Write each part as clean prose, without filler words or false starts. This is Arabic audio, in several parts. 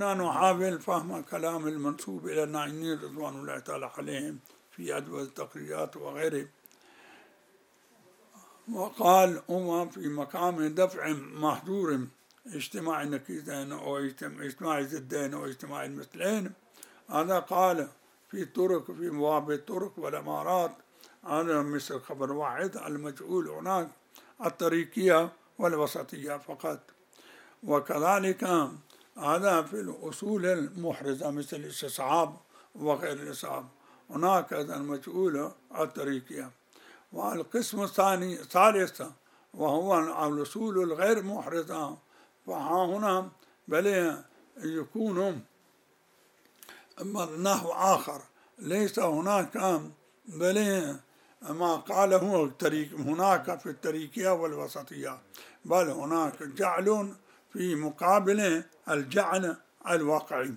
هنا نحاول فهم كلام المنسوب إلى الناعمين رضوان الله تعالى عليهم في أدوية التقريرات وغيره. وقال هما في مقام دفع محظور اجتماع النقيضين أو اجتماع الضدين أو اجتماع المثلين. هذا قال في الطرق في مواضع الطرق والأمارات، هذا مثل خبر واحد المجهول هناك الطريقية والوسطية فقط. وكذلك هذا في الأصول المحرزة مثل الاستصحاب وغير الاستصحاب، هناك المجهول الطريقية. والقسم الثاني ثالث وهو الأصول الغير محرزة، فها هنا بل يكون نحو آخر، ليس هناك بل ما قاله هناك في الطريقية والوسطية، بل هناك جعل في مقابل الجعل الواقعي.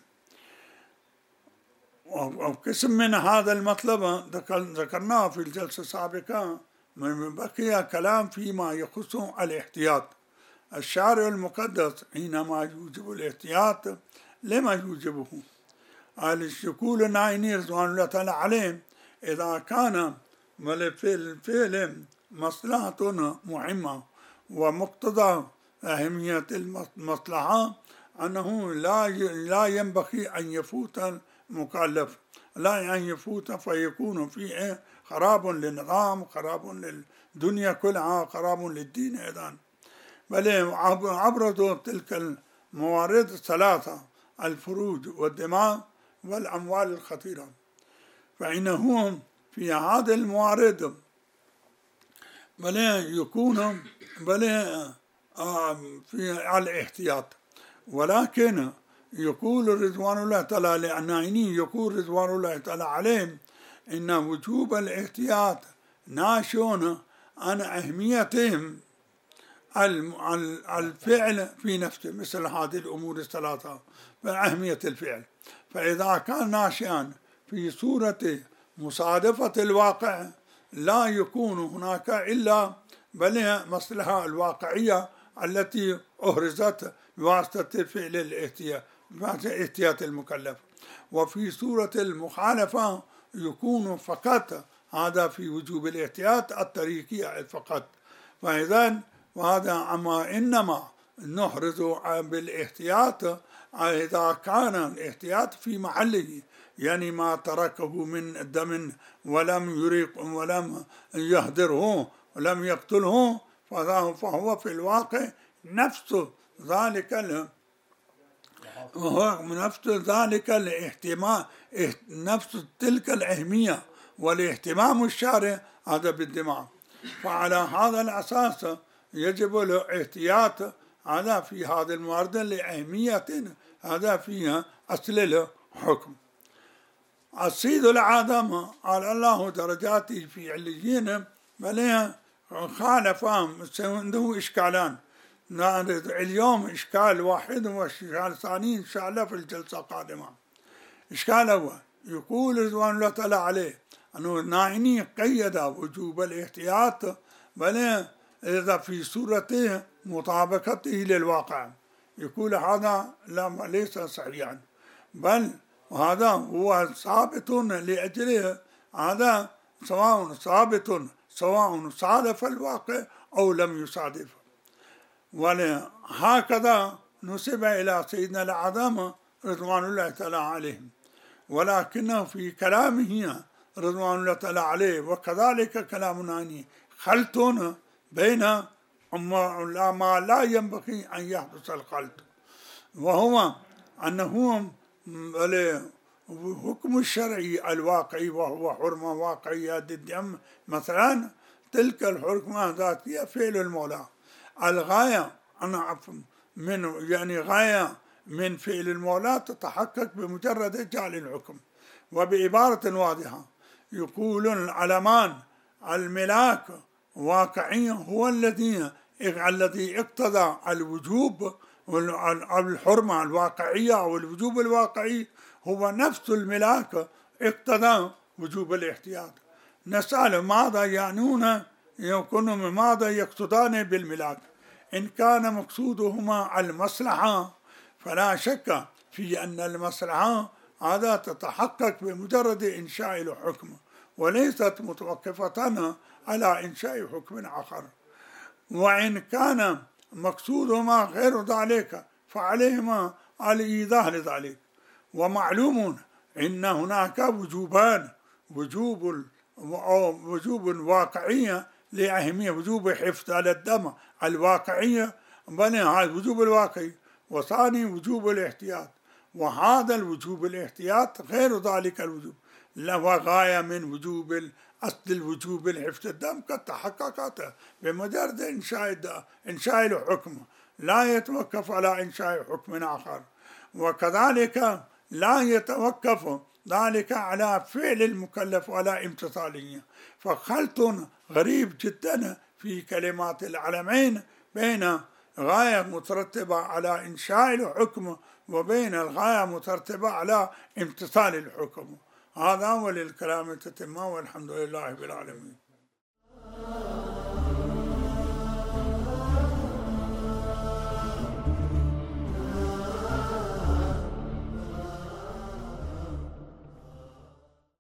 وقسم من هذا المطلب ذكرناه في الجلسة السابقة، من بقي كلام فيما يخص الاحتياط. الشارع المقدس حينما يوجب الاحتياط لما يوجبه؟ يقول الناعمين رضوان الله تعالى عليهم إذا كان في الفعل مصلحة مهمة ومقتضى أهمية المصلحة أنه لا ينبغي أن يفوت المكلف، لا أن يفوت فيكون فيه خراب للنظام، خراب للدنيا كلها، خراب للدين أيضا. بل عبروا تلك الموارد الثلاثة: الفروج والدماء والأموال الخطيرة. فإنهم في هذه الموارد بل يكون في الاحتياط. ولكن يقول رضوان الله تعالى للناعمين، يقول رضوان الله تعالى عليهم إن وجوب الاحتياط ناشئ عن أهميتهم الفعل في نفسه، مثل هذه الأمور الثلاثة فأهمية الفعل. فإذا كان ناشئا في صورة مصادفة الواقع لا يكون هناك إلا بل مصلحة الواقعية التي أهرزت بواسطة فعل الاحتياط المكلف. وفي صورة المخالفة يكون فقط هذا في وجوب الاحتياط الطريقي فقط. فإذا وهذا إنما نحرز بالاحتياط إذا كان الاحتياط في محله، يعني ما تركه من دم ولم يريق ولم يهدره ولم يقتله، فهو في الواقع نفس ذلك الاهتمام، نفس تلك الأهمية والاهتمام الشارع هذا بالدماء. فعلى هذا الأساس يجب الاحتياط هذا في هذا الموارد لأهمية هذا فيها أصل الحكم. السيد العظم على الله درجاته في عليين بل خالف عنده إشكالان، اليوم إشكال واحد وإشكال ثاني إن شاء الله في الجلسة القادمة. إشكال أول يقول رضوان الله تعالى عليه أنه الناعمين قيد وجوب الاحتياط بل إذا في صورته مطابقته للواقع. يقول هذا ليس صحيحا، بل وهذا هو ثابت لأجله، هذا سواء صادف الواقع أو لم يصادف. ولهكذا نسب إلى سيدنا الأعظم رضوان الله تعالى عليهم، ولكنه في كلامه رضوان الله تعالى عليه وكذلك كلامنا خلط بين ما لا ينبغي أن يحدث الخلط، وهو أنه حكم الشرعي الواقعي وهو حرمة واقعية ضد مثلا تلك الحرمة ذاتية فعل المولى. الغاية غاية من فعل المولى تتحقق بمجرد جعل الحكم. وبعبارة واضحة يقول العلمان الملاك واقعي هو الذي اقتضى الوجوب والحرمة الواقعية أو الوجوب الواقعي، هو نفس الملاك اقتضى وجوب الاحتياط. نسأل ماذا يعنون، يكون ماذا يقصدان بالملاك؟ إن كان مقصودهما المصلحة فلا شك في أن المصلحة هذا تتحقق بمجرد إنشاء الحكم، وليست متوقفة على إنشاء حكم آخر. وإن كان مقصودهما غير ذلك فعليهما الإيضاح لذلك. ومعلوم أن هناك وجوبان، وجوب واقعية لأهمية، وجوب حفظ على الدم الواقعية، بني هذا الوجوب الواقعي، وثاني وجوب الاحتياط، وهذا الوجوب الاحتياط غير ذلك الوجوب، له غاية من وجوب أصل الوجوب الحفظ الدم قد تحققت بمجرد إنشاء الحكم، لا يتوقف على إنشاء حكم آخر. وكذلك لا يتوقف ذلك على فعل المكلف ولا امتثاله. فخلط غريب جدا في كلمات العلمين بين غاية مترتبة على إنشاء الحكم وبين الغاية مترتبة على امتثال الحكم. هذا وللكلام تتمة، والحمد لله رب العالمين.